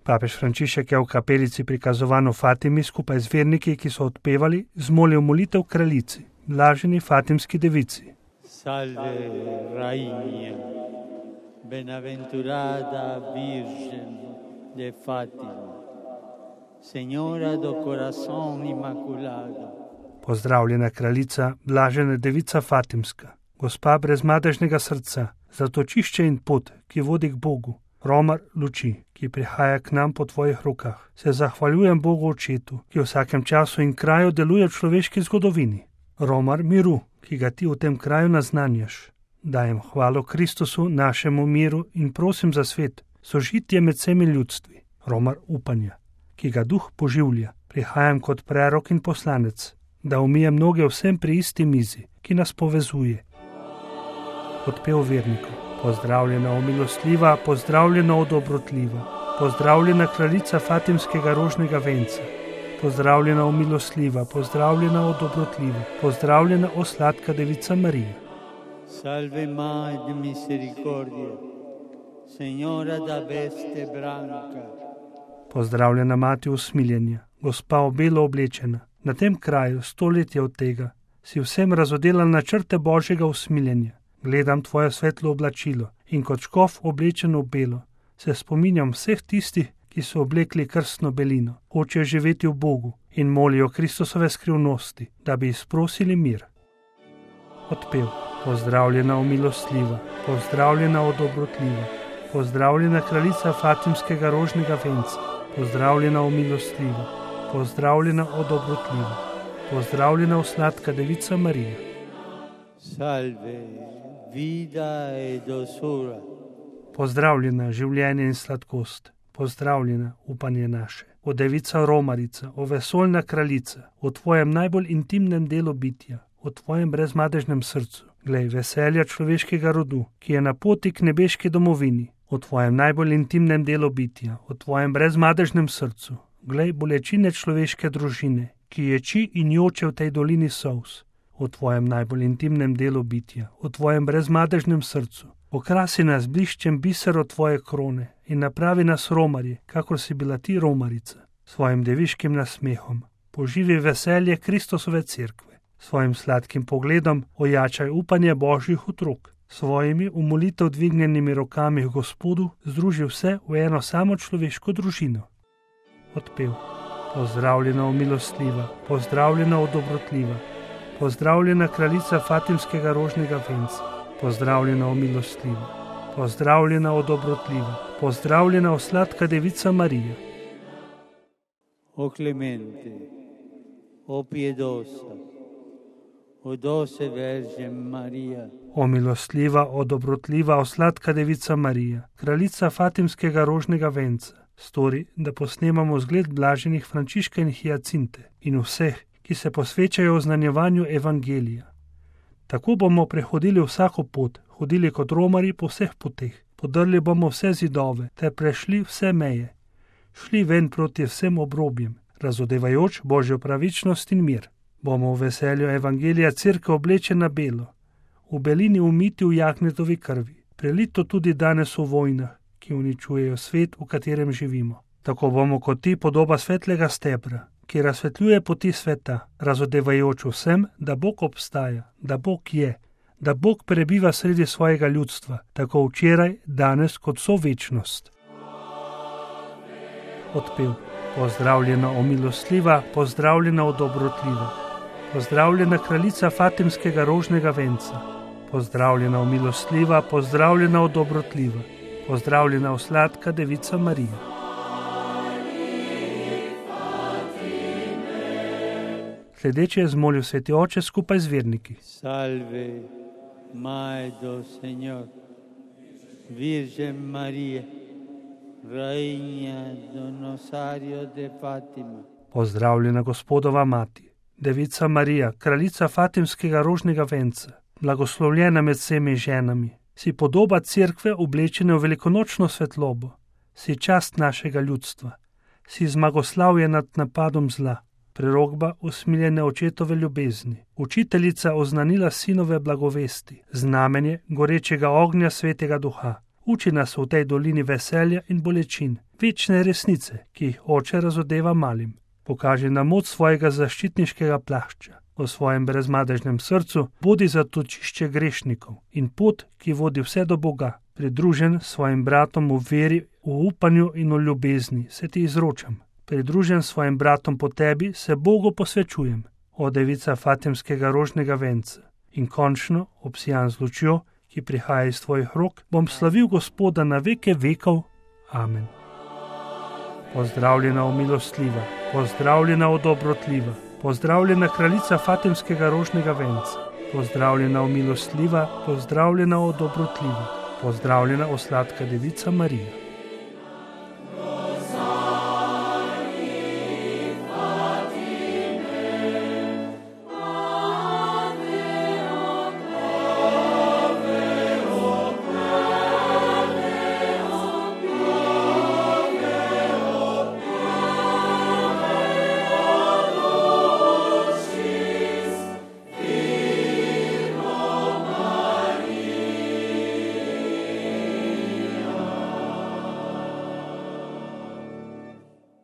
Papež Frančišek je v kapelici prikazovan v Fatimi skupaj z verniki, ki so odpevali, zmolil molitev kraljici, blaženi Fatimski devici. Salve Rainha, benaventurada Virgen de Fatima, Señora do Corazón Immaculado. Pozdravljena kraljica, blažena devica Fatimska, gospa brezmadežnega srca, zatočišče in pot, ki vodi k Bogu, romar luči, ki prihaja k nam po tvojih rokah. Se zahvaljujem Bogu Očetu, ki v vsakem času in kraju deluje v človeški zgodovini. Romar miru, ki ga ti v tem kraju naznanjaš. Dajem hvalo Kristusu, našemu miru in prosim za svet, sožitje med vsemi ljudstvi. Romar upanja, ki ga duh poživlja. Prihajam kot prerok in poslanec, da umijem noge vsem pri isti mizi, ki nas povezuje. Odpev vernikov. Pozdravljena, o milostljiva, pozdravljena, o dobrotljiva, pozdravljena kraljica Fatimskega rožnega venca, pozdravljena, o milostljiva, pozdravljena, o dobrotljiva, pozdravljena, o sladka devica Marija. Salve Mater Misericordia, Señora da veste branca. Pozdravljena mati usmiljenja, gospa v belo oblečena. Na tem kraju, stoletje od tega, si vsem razodelal načrte Božjega usmiljenja. Gledam tvoje svetlo oblačilo in kot škof oblečen v belo, se spominjam vseh tistih, ki so oblekli krstno belino, hočejo živeti v Bogu in molijo Kristusove skrivnosti, da bi izprosili mir. Odpev. Pozdravljena, o milostljiva, pozdravljena, o dobrotljiva, pozdravljena kraljica Fatimskega rožnega venca, pozdravljena, o milostljiva, pozdravljena, o dobrotljiva, pozdravljena, o sladka devica Marija. Salve, vida e dosura. Pozdravljena, življenje in sladkost, pozdravljena, upanje naše. O devica Romarica, o vesoljna kraljica, o tvojem najbolj intimnem delu bitja, o tvojem brezmadežnem srcu. Glej, veselja človeškega rodu, ki je na poti k nebeški domovini, o tvojem najbolj intimnem delu bitja, o tvojem brezmadežnem srcu. Glej, bolečine človeške družine, ki ječi in joče v tej dolini solz, o tvojem najbolj intimnem delu bitja, o tvojem brezmadežnem srcu. Okrasi nas bliščem bisero tvoje krone in napravi nas romarje, kakor si bila ti romarica, svojim deviškim nasmehom. Poživi veselje Kristusove cerkve. Svojim sladkim pogledom ojačaj upanje Božjih otrok. Svojimi v molitev dvignjenimi rokami k Gospodu združi vse v eno samo človeško družino. Odpev. Pozdravljena, o milostljiva, pozdravljena, o dobrotljiva, pozdravljena kraljica Fatimskega rožnega venca, pozdravljena, o milostljiva, pozdravljena, o dobrotljiva, pozdravljena, o sladka devica Marija. O clemente, o piedosa, o doce Virgen Maria. O milostljiva, o dobrotljiva, o sladka devica Marija, kraljica Fatimskega rožnega venca, stori, da posnemamo zgled blaženih Frančiška in Hiacinte in vseh, ki se posvečajo oznanjevanju evangelija. Tako bomo prehodili vsako pot, hodili kot romari po vseh poteh, podrli bomo vse zidove ter prešli vse meje, šli ven proti vsem obrobjem, razodevajoč Božjo pravičnost in mir. Bomo v veselju evangelija cerkev oblečena belo, v belini umiti v Jaknetovi krvi, prelito tudi danes v vojnah, ki uničujejo svet, v katerem živimo. Tako bomo kot ti podoba svetlega stebra, ki razsvetljuje poti sveta, razodevajoč vsem, da Bog obstaja, da Bog je, da Bog prebiva sredi svojega ljudstva, tako včeraj, danes kot vso večnost. Odpev. Pozdravljena, o milostljiva, pozdravljena, o dobrotljiva, pozdravljena kraljica Fatimskega rožnega venca, pozdravljena, o milostljiva, pozdravljena, o dobrotljiva, pozdravljena, o sladka devica Marija. Sledeče je zmolil sveti oče skupaj z verniki. Salve, Madre do Señor, Virgen Maria, Reina do Rosario de Fatima. Pozdravljena Gospodova mati, devica Marija, kraljica Fatimskega rožnega venca, blagoslovljena med vsemi ženami, si podoba cerkve oblečene v velikonočno svetlobo, si čast našega ljudstva, si zmagoslavje nad napadom zla, prerokba usmiljene očetove ljubezni, učiteljica oznanila sinove blagovesti, znamenje gorečega ognja svetega duha, Uči nas v tej dolini veselja in bolečin, večne resnice, ki jih Oče razodeva malim. Pokaži nam moč svojega zaščitniškega plašča. V svojem brezmadežnem srcu bodi zatočišče grešnikov in pot, ki vodi vse do Boga. Pridružen svojim bratom v veri, v upanju in v ljubezni se ti izročam. Pridružen svojim bratom po tebi se Bogu posvečujem. O devica Fatimskega rožnega venca. In končno, obsijan z lučjo, ki prihaja iz tvojih rok, bom slavil Gospoda na veke vekov. Amen. Pozdravljena, o milostljiva, pozdravljena, o dobrotljiva, pozdravljena kraljica Fatimskega rožnega venca, pozdravljena, o milostljiva, pozdravljena, o dobrotljiva, pozdravljena, o sladka devica Marija.